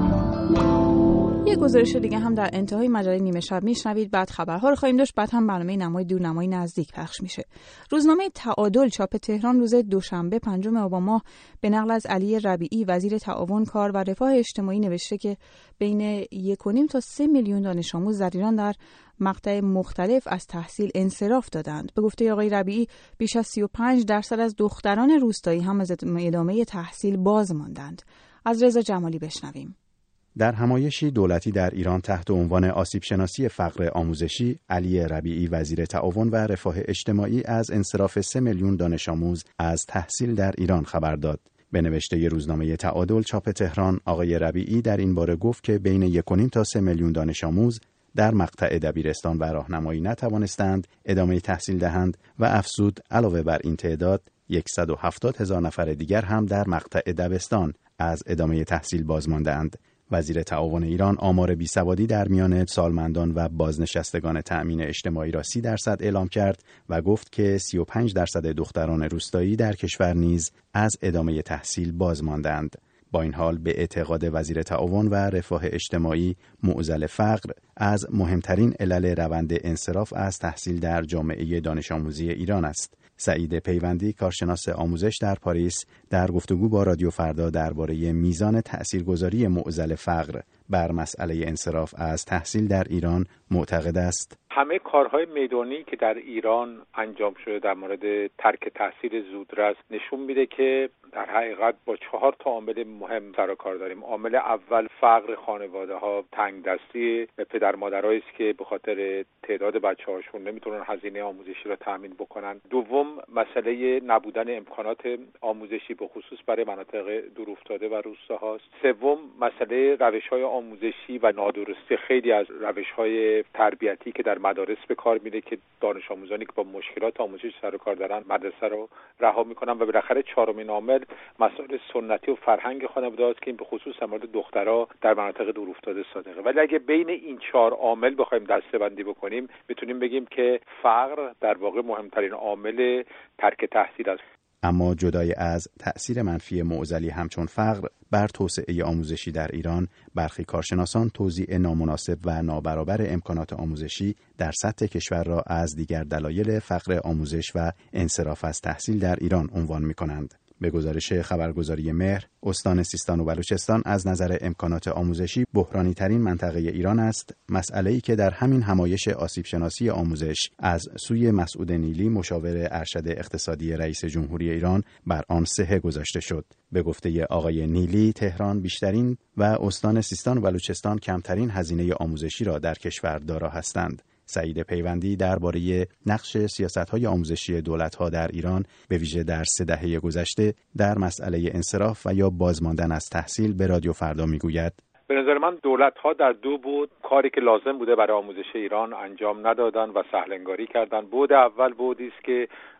یک گزارش دیگه هم در انتهای مجله نیمه شب میشنوید، بعد خبرها رو خواهیم داشت، بعد هم برنامه نمای دورنمای نزدیک پخش میشه. روزنامه تعادل چاپ تهران روز دوشنبه 5 آبان ماه به نقل از علی ربیعی وزیر تعاون، کار و رفاه اجتماعی نوشته که بین 1.5 تا 3 میلیون دانش آموز در ایران در مقطع مختلف از تحصیل انصراف دادند. به گفته آقای ربیعی بیش از 35% از دختران روستایی هم از ادامه تحصیل باز ماندند. از رضا جمالی بشنویم. در همایشی دولتی در ایران تحت عنوان آسیب شناسی فقر آموزشی، علی ربیعی وزیر تعاون و رفاه اجتماعی از انصراف 3 میلیون دانش آموز از تحصیل در ایران خبر داد. به نوشته روزنامه تعادل چاپ تهران، آقای ربیعی در این باره گفت که بین 1.5 تا 3 میلیون دانش آموز در مقطع دبیرستان و راهنمایی نتوانستند ادامه تحصیل دهند و افزود علاوه بر این تعداد 170,000 نفر دیگر هم در مقطع دبستان از ادامه تحصیل باز ماندند. وزیر تعاون ایران آمار بیسوادی در میان سالمندان و بازنشستگان تأمین اجتماعی را 30% اعلام کرد و گفت که 35% دختران روستایی در کشور نیز از ادامه تحصیل باز ماندند. با این حال به اعتقاد وزیر تعاون و رفاه اجتماعی، معضل فقر از مهمترین علل روند انصراف از تحصیل در جامعه دانش آموزی ایران است. سعید پیوندی، کارشناس آموزش در پاریس، در گفتگو با رادیو فردا درباره میزان تأثیرگذاری معضل فقر بر مسئله انصراف از تحصیل در ایران معتقد است. همه کارهای میدانی که در ایران انجام شده در مورد ترک تحصیل زودرس نشون میده که در حقیقت با 4 عامل مهم سر و کار داریم. عامل اول فقر خانواده ها، تنگ دستی پدر مادرایی است که به خاطر تعداد بچه‌هاشون نمیتونن هزینه آموزشی را تامین بکنن. دوم مسئله نبودن امکانات آموزشی به خصوص برای مناطق دورافتاده و روستاهاست. سوم مسئله روش‌های آموزشی و نادرستی خیلی از روش‌های تربیتی که در مدارس به کار میره که دانش آموزانی که با مشکلات آموزشی سر و کار دارن مدرسه رو رها میکنن. و بالاخره چهارمین عامل مسائل سنتی و فرهنگ خانواده است که این به خصوص در مورد دخترها در مناطق دورافتاده صادقه. ولی اگه بین این 4 عامل بخوایم دسته‌بندی بکنیم میتونیم بگیم که فقر در واقع مهمترین عامل ترک تحصیل است. اما جدای از تأثیر منفی معضلی همچون فقر بر توسعه آموزشی در ایران، برخی کارشناسان توزیع نامناسب و نابرابر امکانات آموزشی در سطح کشور را از دیگر دلایل فقر آموزش و انصراف از تحصیل در ایران عنوان می‌کنند. به گزارش خبرگزاری مهر، استان سیستان و بلوچستان از نظر امکانات آموزشی بحرانی ترین منطقه ایران است، مسئله‌ای که در همین همایش آسیب شناسی آموزش از سوی مسعود نیلی، مشاور ارشد اقتصادی رئیس جمهوری ایران، بر آن صحه گذاشته شد. به گفته آقای نیلی، تهران بیشترین و استان سیستان و بلوچستان کمترین هزینه آموزشی را در کشور دارا هستند. سعید پیوندی درباره نقش سیاست‌های آموزشی دولت‌ها در ایران به ویژه در 3 دهه گذشته در مسئله انصراف و یا بازماندن از تحصیل به رادیو فردا میگوید: به نظر من دولت‌ها در 2 بود کاری که لازم بوده برای آموزش ایران انجام ندادن و سهل‌انگاری کردن. بود اول بودی است که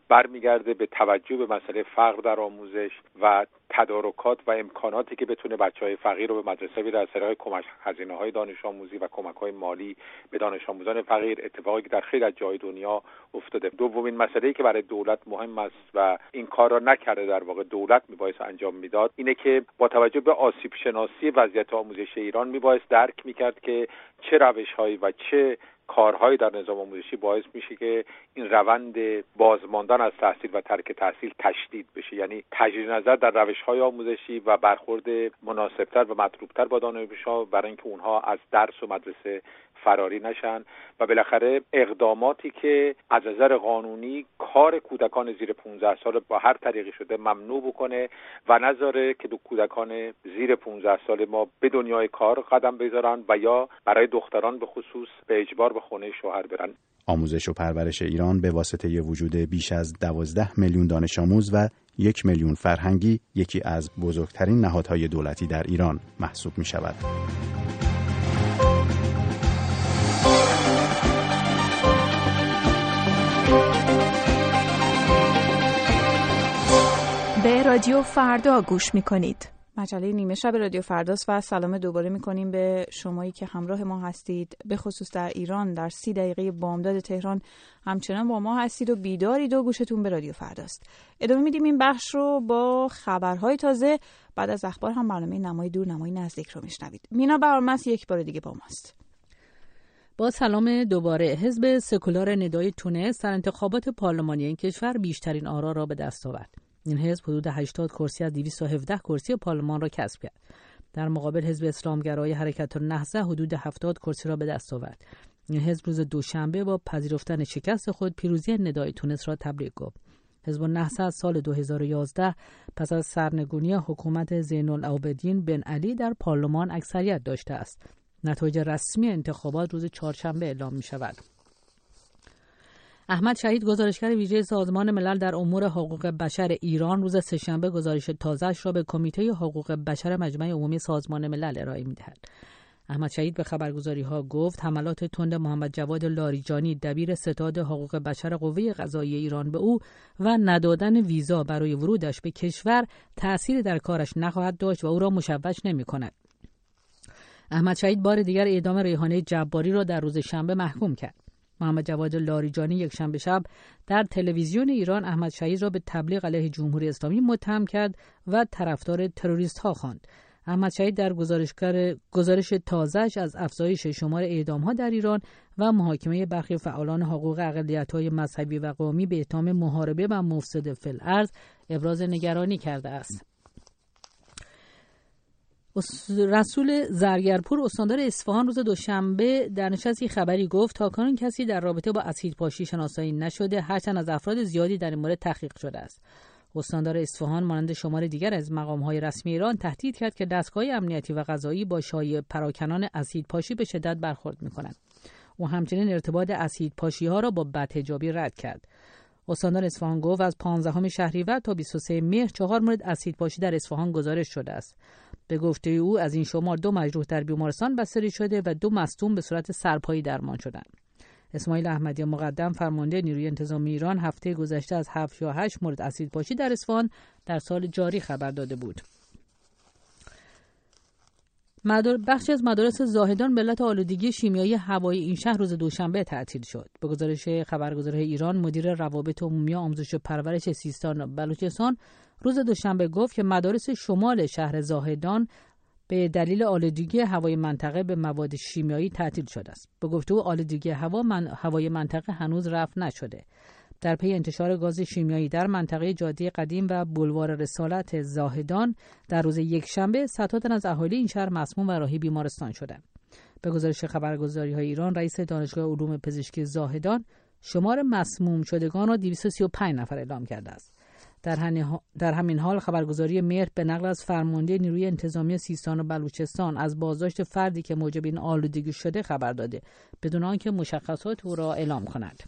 برمیگرده به توجه به مسئله فقر در آموزش و تدارکات و امکاناتی که بتونه بچهای فقیر رو به مدرسه بیاره از طریق کمک هزینه‌های دانش آموزی و کمک‌های مالی به دانش آموزان فقیر، اتفاقی که در خیلی از جای دنیا افتاده. دومین مسئله‌ای که برای دولت مهم است و این کار را نکرده، در واقع دولت میبایست انجام میداد، اینه که با توجه به آسیب شناسی وضعیت آموزش ایران میبایست درک میکرد که چه روش‌هایی و چه کارهایی در نظام آموزشی باعث میشه که این روند بازماندن از تحصیل و ترک تحصیل تشدید بشه. یعنی تجدید نظر در روش‌های آموزشی و برخورد مناسبتر و مطلوبتر با دانشجوها برای اینکه اونها از درس و مدرسه فراری نشن و بالاخره اقداماتی که از نظر قانونی کار کودکان زیر 15 سال با هر طریقی شده ممنوع بکنه و نذاره که دو کودکان زیر 15 سال ما به دنیای کار قدم بذارن و یا برای دختران به خصوص به اجبار به خونه شوهر برن. آموزش و پرورش ایران به واسطه وجود بیش از 12 میلیون دانش آموز و 1 میلیون فرهنگی یکی از بزرگترین نهادهای دولتی در ایران محسوب می شود. به رادیو فردا گوش می‌کنید. مجله نیمه شب رادیو فرداست و سلام دوباره می‌کنیم به شمایی که همراه ما هستید، به خصوص در ایران در 30 دقیقه بامداد تهران همچنان با ما هستید و بیدارید و گوشتون به رادیو فرداست. ادامه میدیم این بخش رو با خبرهای تازه. بعد از اخبار هم برنامه نمای دور نمای نزدیک رو میشنوید. مینا برامس یک بار دیگه با ماست. با سلام دوباره. حزب سکولار ندای تونس در انتخابات پارلمانی این کشور بیشترین آرا را به دست آورد. این حزب حدود 80 کرسی از 217 کرسی پارلمان را کسب کرد. در مقابل حزب اسلامگرای حرکت النهضه حدود 70 کرسی را به دست آورد. این حزب روز دوشنبه با پذیرفتن شکست خود پیروزی ندای تونس را تبریک گفت. حزب النهضه از سال 2011 پس از سرنگونی حکومت زین العابدین بن علی در پارلمان اکثریت داشته است. نتایج رسمی انتخابات روز چهارشنبه اعلام می شود. احمد شهید گزارشگر ویژه سازمان ملل در امور حقوق بشر ایران روز سه‌شنبه گزارش تازه‌اش را به کمیته حقوق بشر مجمع عمومی سازمان ملل ارائه می‌دهد. احمد شهید به خبرگزاری‌ها گفت حملات تند محمد جواد لاریجانی دبیر ستاد حقوق بشر قوه قضاییه ایران به او و ندادن ویزا برای ورودش به کشور تأثیری در کارش نخواهد داشت و او را مشوش نمی‌کند. احمد شهید بار دیگر اعدام ریحانه جباری را در روز شنبه محکوم کرد. محمد جواد لاریجانی یک شنبه شب در تلویزیون ایران احمد شهید را به تبلیغ علیه جمهوری اسلامی متهم کرد و طرفدار تروریست ها خواند. احمد شهید در گزارش تازه‌اش از افزایش شمار اعدام‌ها در ایران و محاکمه برخی فعالان حقوق اقلیت‌های مذهبی و قومی به اتهام محاربه و مفسد فی الارض ابراز نگرانی کرده است. رسول زرگرپور استاندار اصفهان روز دوشنبه در نشستی خبری گفت تاکنون کسی در رابطه با اسیدپاشی شناسایی نشده، هرچند از افراد زیادی در این مورد تحقیق شده است. استاندار اصفهان مانند شمار دیگر از مقام‌های رسمی ایران تهدید کرد که دستگاه امنیتی و قضایی با شایع پراکنان اسیدپاشی به شدت برخورد می‌کنند. او همچنین ارتباط اسیدپاشی‌ها را با بدحجابی رد کرد. استاندار اصفهان گفت از 15 شهریور تا 23 مهر 4 مورد اسیدپاشی در اصفهان گزارش شده است. به گفته او از این شمار 2 مجروح در بیمارستان بستری شده و 2 مصدوم به صورت سرپایی درمان شدند. اسماعیل احمدی مقدم فرمانده نیروی انتظامی ایران هفته گذشته از 7 یا 8 مورد اسیدپاشی در اصفهان در سال جاری خبر داده بود. بخشی از مدارس زاهدان به علت آلودگی شیمیایی هوای این شهر روز دوشنبه تعطیل شد. به گزارش خبرگزاری ایران مدیر روابط عمومی آموزش و پرورش سیستان و بلوچستان روز دوشنبه گفت که مدارس شمال شهر زاهدان به دلیل آلودگی هوای منطقه به مواد شیمیایی تعطیل شده است. به گفته او آلودگی هوای منطقه هنوز رفع نشده. در پی انتشار گاز شیمیایی در منطقه جاده قدیم و بولوار رسالت زاهدان در روز یکشنبه صدها تن از اهالی این شهر مسموم و راهی بیمارستان شدند. به گزارش خبرگزاری‌های ایران رئیس دانشگاه علوم پزشکی زاهدان شمار مسموم شدگان را 235 نفر اعلام کرده است. در همین حال خبرگزاری مهر به نقل از فرمانده نیروی انتظامی سیستان و بلوچستان از بازداشت فردی که موجب این آلودگی شده خبر داده بدون آنکه مشخصات او را اعلام کند.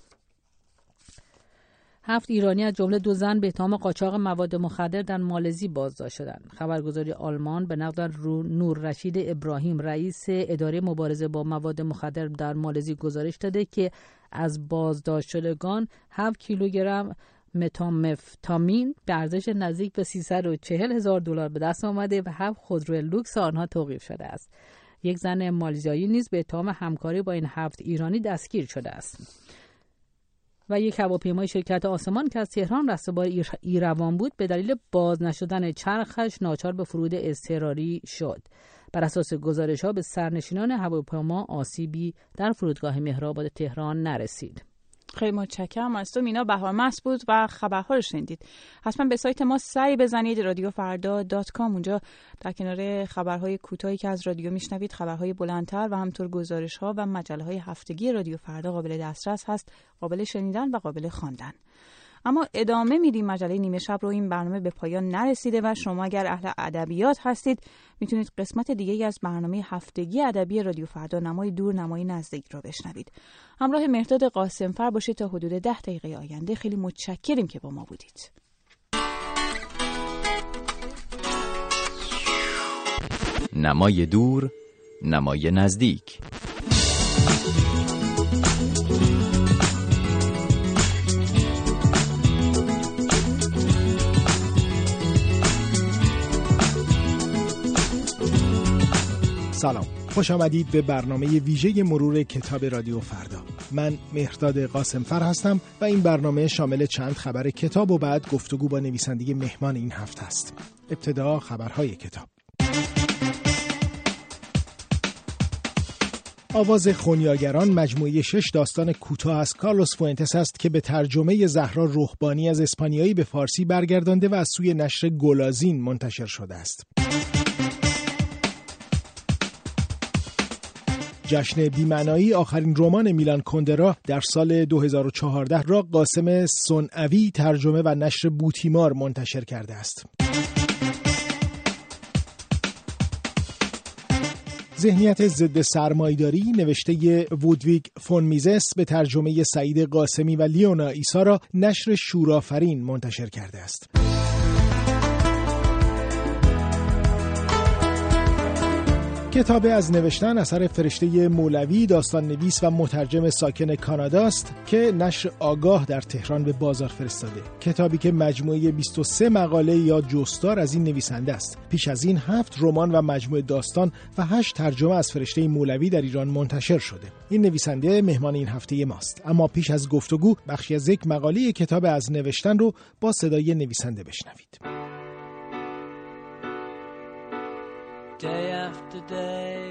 7 ایرانی از جمله 2 زن به اتهام قاچاق مواد مخدر در مالزی بازداشت شدند. خبرگزاری آلمان به نقل نور رشید ابراهیم رئیس اداره مبارزه با مواد مخدر در مالزی گزارش داده که از بازداشت شدگان 7 کیلوگرم متامفتامین به ارزش نزدیک به $340,000 به دست آمده و 7 خودرو لوکس آنها توقیف شده است. یک زن مالزیایی نیز به اتهام همکاری با این 7 ایرانی دستگیر شده است. و یک هواپیمای شرکت آسمان که از تهران رستگار ایروان بود به دلیل باز نشدن چرخش ناچار به فرود اضطراری شد. بر اساس گزارش‌ها به سرنشینان هواپیما آسیبی در فرودگاه مهرآباد تهران نرسید. خیلی متشکرم از تو مینا. بهارمست بود و خبرها رو شنیدید. حتما به سایت ما سری بزنید radiofarda.com. اونجا در کنار خبرهای کوتاهی که از رادیو میشنوید خبرهای بلندتر و همطور گزارش‌ها و مجله‌های هفتگی رادیو فردا قابل دسترس هست، قابل شنیدن و قابل خواندن. اما ادامه میدیم مجله نیمه شب رو. این برنامه به پایان نرسیده و شما اگر اهل ادبیات هستید میتونید قسمت دیگه‌ای از برنامه هفتگی ادبی رادیو فردا، نمای دور نمای نزدیک رو بشنوید. همراه مهرداد قاسمفر باشید تا حدود 10 دقیقه آینده. خیلی متشکریم که با ما بودید. نمای دور نمای نزدیک. سلام، خوش آمدید به برنامه ویژه مرور کتاب رادیو فردا. من مهرداد قاسمفر هستم و این برنامه شامل چند خبر کتاب و بعد گفتگو با نویسنده مهمان این هفته است. ابتدا خبرهای کتاب. آواز خونیاگران مجموعه 6 داستان کوتاه از کارلوس فوئنتس است که به ترجمه زهرا رهبانی از اسپانیایی به فارسی برگردانده و از سوی نشر گلازین منتشر شده است. جشن بی‌معنایی آخرین رمان میلان کندرا در سال 2014 را قاسم صنعوی ترجمه و نشر بوتیمار منتشر کرده است. ذهنیت ضد سرمایه‌داری نوشته وودویگ فون میزس به ترجمه سعید قاسمی و لیونا عیسی را نشر شورآفرین منتشر کرده است. کتاب از نوشتن اثر فرشته مولوی، داستان نویس و مترجم ساکن کانادا است که نشر آگاه در تهران به بازار فرستاده. کتابی که مجموعه 23 مقاله یا جستار از این نویسنده است. پیش از این 7 رمان و مجموعه داستان و 8 ترجمه از فرشته مولوی در ایران منتشر شده. این نویسنده مهمان این هفته ماست. اما پیش از گفتگو بخشی از یک مقاله کتاب از نوشتن رو با صدای نویسنده بشنوید. Day after day,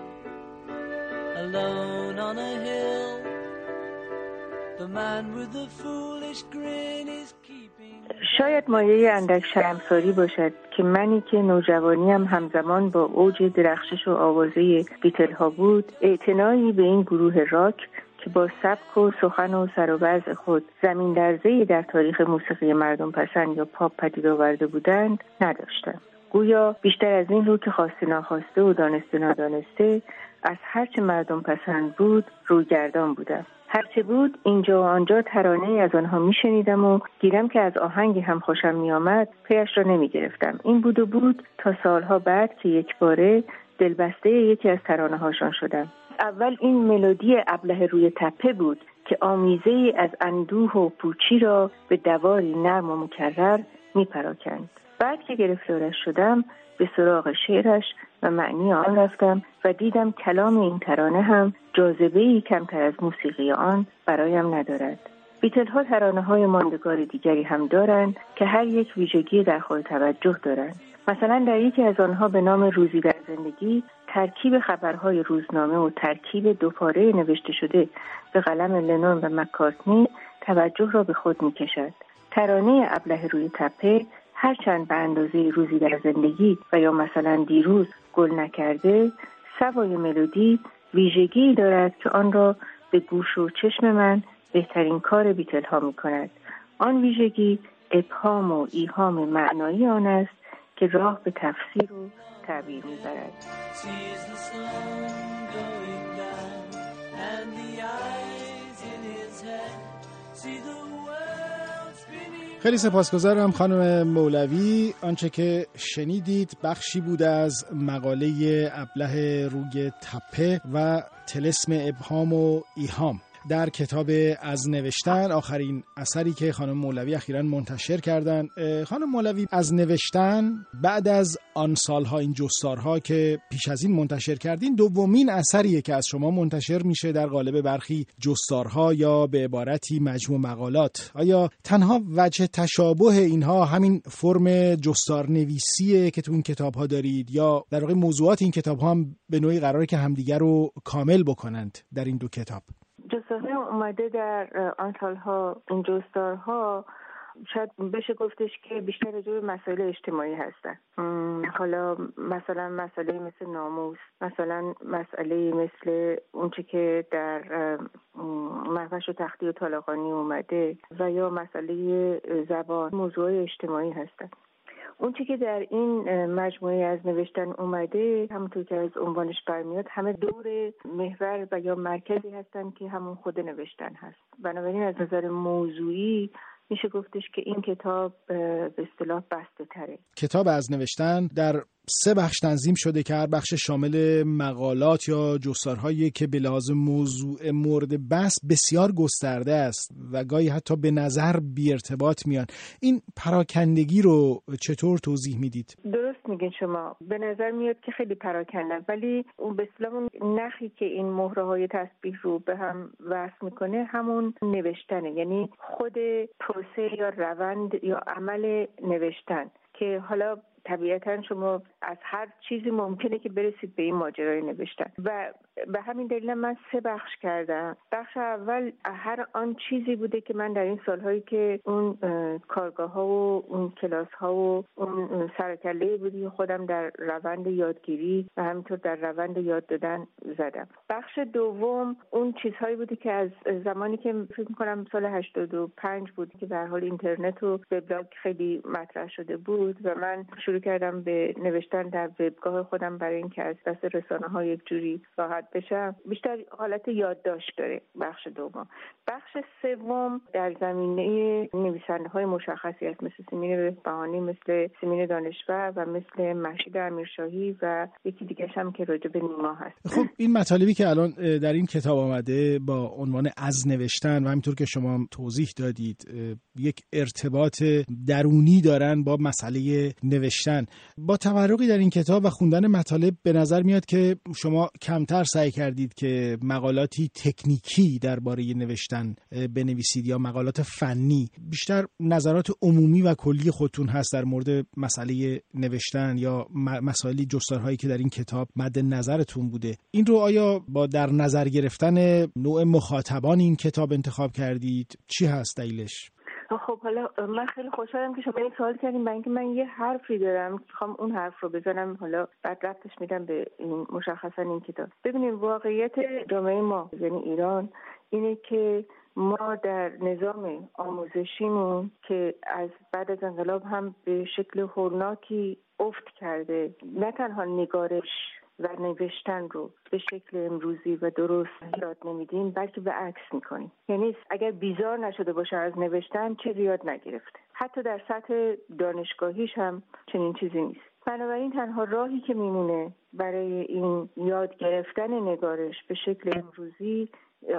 alone on a hill, the man with the foolish grin is keeping. شاید مایه اندک شرمساری باشد که منی که نوجوانیم همزمان با اوج درخشش و آوازه بیتل ها بود، اعتنایی به این گروه راک که با سبک و سخن و سر و وضع خود زمین لرزه‌ای در تاریخ موسیقی مردم پسند یا پاپ پدید آورده بودند نداشتم. گویا بیشتر از این رو که خواسته ناخواسته و دانسته نادانسته از هرچه مردم پسند بود رویگردان بودم. هرچه بود اینجا و آنجا ترانه‌ای از آنها میشنیدم و گیرم که از آهنگی هم خوشم میآمد پیش را نمیگرفتم. این بود و بود تا سالها بعد که یک باره دلبسته یکی از ترانه‌هاشان شدم. اول این ملودی ابله روی تپه بود که آمیزه‌ای از اندوه و پوچی را به دواری نرم و مکرر میپراکند. بعد که گرفتارش شدم به سراغ شعرش و معنی آن رفتم و دیدم کلام این ترانه هم جاذبه‌ای کمتر از موسیقی آن برایم ندارد. بیتل ها ترانه های ماندگار دیگری هم دارند که هر یک ویژگی در خود توجه دارند. مثلا در یکی از آنها به نام روزی در زندگی ترکیب خبرهای روزنامه و ترکیب دوپاره نوشته شده به قلم لنون و مکارتنی توجه را به خود می کشد. ترانه ابله روی تپه هرچند به اندازه روزی در زندگی و یا مثلا دیروز گل نکرده، سوای ملودی ویژگی دارد که آن را به گوش و چشم من بهترین کار بیتل ها می کند. آن ویژگی ابهام و ایهام معنایی آن است که راه به تفسیر و تعبیر می برد. خیلی سپاسگزارم خانم مولوی. آنچه که شنیدید بخشی بود از مقاله ابله روی تپه و طلسم ابهام و ایهام. در کتاب از نوشتن، آخرین اثری که خانم مولوی اخیراً منتشر کردن. خانم مولوی، از نوشتن بعد از آن سالها، این جستارها که پیش از این منتشر کردین، دومین اثریه که از شما منتشر میشه در قالب برخی جستارها یا به عبارتی مجموع مقالات. آیا تنها وجه تشابه اینها همین فرم جستار نویسیه که تو این کتاب‌ها دارید، یا در واقع موضوعات این کتاب‌ها هم به نوعی قراره که همدیگر رو کامل بکنند در این دو کتاب؟ جستارها اومده در آن سالها، این جستارها شاید بشه گفتش که بیشتر راجع به مسائل اجتماعی هستن. حالا مثلا مسئله مثل ناموس، مثلا مسئله مثل اونچه که در مهوش و تختی و طالقانی اومده، و یا مسئله زبان، موضوع اجتماعی هستن. اونچه که در این مجموعه از نوشتن اومده، همونطور که از عنوانش برمیاد، همه دور محور و یا مرکزی هستن که همون خود نوشتن هست. بنابراین از نظر موضوعی میشه گفتش که این کتاب به اصطلاح بسته تره. کتاب از نوشتن در 3 بخش تنظیم شده که هر بخش شامل مقالات یا جستارهایی که به لحاظ موضوع مورد بحث بسیار گسترده است و گاهی حتی به نظر بی ارتباط میان. این پراکندگی رو چطور توضیح میدید؟ درست میگین شما، به نظر میاد که خیلی پراکنده، ولی اون به اصطلاح اون نخی که این مهره‌های تسبیح رو به هم وصل میکنه همون نوشتنه، یعنی خود پروسه یا روند یا عمل نوشتن، که حالا طبیعتاً شما از هر چیزی ممکنه که برسید به این ماجرای نوشتن، و به همین دلیل من 3 بخش کردم. بخش اول هر آن چیزی بوده که من در این سالهایی که اون کارگاه ها و اون کلاس ها و اون سرکله بودی خودم در روند یادگیری و همینطور در روند یاد دادن زدم. بخش دوم اون چیزهایی بوده که از زمانی که فکر می‌کنم سال 85 بود که به هر حال اینترنت و وبلاگ خیلی مطرح شده بود و من شروع کردم به نوشتن در وبگاه خودم برای اینکه از دست رسانه‌ها یک جوری راحت بشم. بیشتر حالت یادداشت داره بخش دوم. بخش سوم در زمینه نویسنده‌های مشخصی است، مثل سیمین بهبهانی، مثل سیمین دانشور و مثل مهشید امیرشاهی و یکی دیگه هم که راجع به نیما هست. خب این مطالبی که الان در این کتاب آمده با عنوان از نوشتن و همینطور که شما هم توضیح دادید یک ارتباط درونی دارن با مسئله نوشتن. با تورقی در این کتاب و خوندن مطالب به نظر میاد که شما کمتر سعی کردید که مقالاتی تکنیکی درباره نوشتن بنویسید یا مقالات فنی، بیشتر نظرات عمومی و کلی خودتون هست در مورد مسئله نوشتن یا مسائلی جستارهایی که در این کتاب مد نظرتون بوده. این رو آیا با در نظر گرفتن نوع مخاطبان این کتاب انتخاب کردید؟ چی هست دلیلش؟ خب حالا من خیلی خوشحالم که شما این سوال کردین، برای اینکه من یه حرفی دارم میخوام اون حرف رو بزنم، حالا بعد ربطش میدم به این مشخصا این کتاب. ببینید واقعیت جامعه ما یعنی ایران اینه که ما در نظام آموزشیمون که از بعد از انقلاب هم به شکل هولناکی افت کرده، نه تنها نگارش و نوشتن رو به شکل امروزی و درست یاد نمیدیم، بلکه به عکس میکنیم. یعنی اگر بیزار نشده باشه از نوشتن چیزی یاد نگرفته. حتی در سطح دانشگاهیش هم چنین چیزی نیست. بنابراین تنها راهی که میمونه برای این یاد گرفتن نگارش به شکل امروزی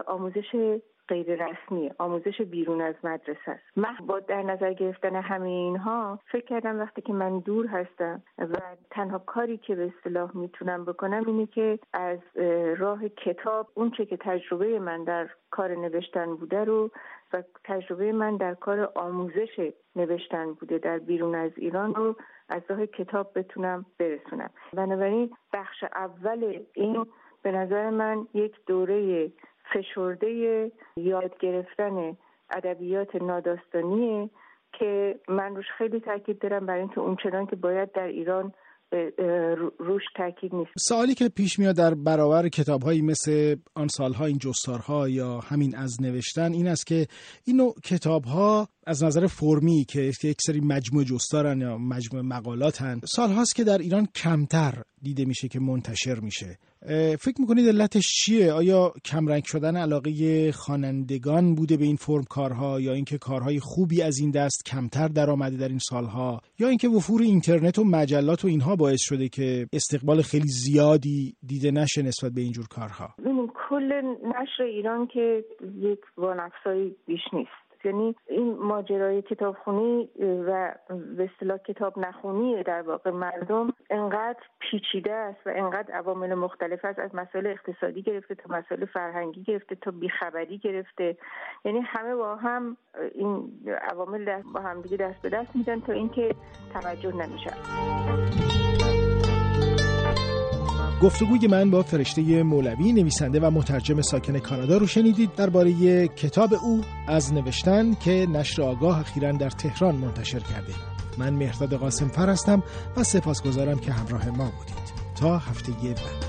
آموزش غیر رسمی، آموزش بیرون از مدرسه است. من با در نظر گرفتن همه اینها فکر کردم وقتی که من دور هستم و تنها کاری که به اصطلاح میتونم بکنم اینه که از راه کتاب اون چه که تجربه من در کار نوشتن بوده رو و تجربه من در کار آموزش نوشتن بوده در بیرون از ایران رو از راه کتاب بتونم برسونم. بنابراین بخش اول این به نظر من یک دوره فشرده یاد گرفتن ادبیات ناداستانیه که من روش خیلی تاکید دارم، برای اینکه اون چنان که باید در ایران روش تاکید نیست. سوالی که پیش میاد در برابر کتاب‌هایی مثل آن سالها، این جستارها یا همین از نوشتن این است که این نوع کتاب‌ها از نظر فرمی که یک سری مجموعه جستارن یا مجموعه مقالاتن، سالهاست که در ایران کمتر دیده میشه که منتشر میشه. فکر میکنید علتش چیه؟ آیا کمرنگ شدن علاقه خوانندگان بوده به این فرم کارها، یا اینکه کارهای خوبی از این دست کمتر درآمده در این سالها، یا اینکه وفور اینترنت و مجلات و اینها باعث شده که استقبال خیلی زیادی دیده نشه نسبت به اینجور کارها؟ کل نشر ایران که یک وانفسایی بیش نیست. یعنی این ماجرای کتابخونی و به اصطلاح کتاب نخونی در واقع مردم انقدر پیچیده است و انقدر عوامل مختلف است، از مسائل اقتصادی گرفته تا مسائل فرهنگی گرفته تا بیخبری گرفته، یعنی همه با هم این عوامل با هم دیگه دست به دست میدن تا اینکه توجه نمیشه. گفتگوی من با فرشته مولوی، نویسنده و مترجم ساکن کانادا رو شنیدید درباره کتاب او از نوشتن که نشر آگاه اخیراً در تهران منتشر کرده. من مهرداد قاسمفر هستم و سپاسگزارم که همراه ما بودید. تا هفته بعد.